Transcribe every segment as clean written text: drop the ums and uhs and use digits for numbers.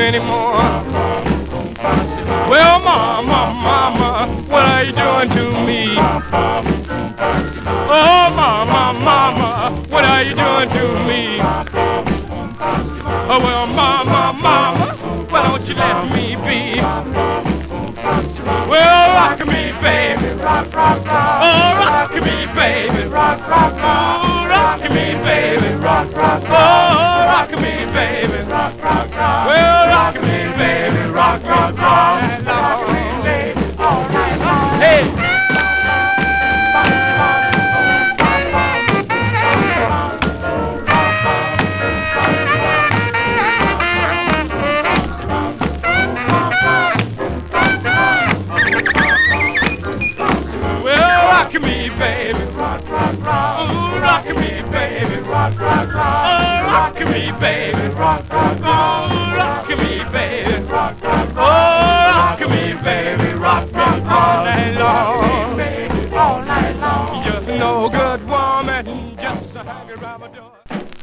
anymore. Well, mama, mama, what are you doing to me? Oh, mama, mama, what are you doing to me? Oh, well, mama, mama, why don't you let me be? Well, rock me, baby, rock, rock, rock. Oh, rock me, baby, rock, rock, rock. Oh, rock me, baby, rock, rock, rock. Oh, rock me, baby, rock, rock, rock. Well, rock me, baby, rock, rock, rock. Rock me, baby, all night long. Hey. Rock me, baby, rock, rock, rock. Ooh, rock me, baby, rock, rock, rock. Oh, rock me, baby, rock, rock, rock. Ooh, rock me, baby, rock, rock, rock. Oh, rock me, baby, rock, rock, rock. All night long, baby, all night long. Just no good woman, just a hanging around my door.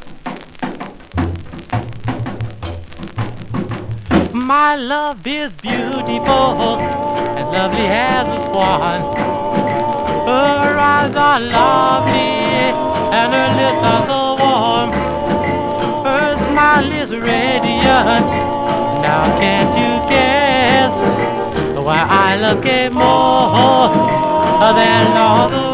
My love is beautiful and lovely as a swan. Her eyes are lovely and her lips are so warm. Her smile is radiant. Now can't you guess why I love her more than all the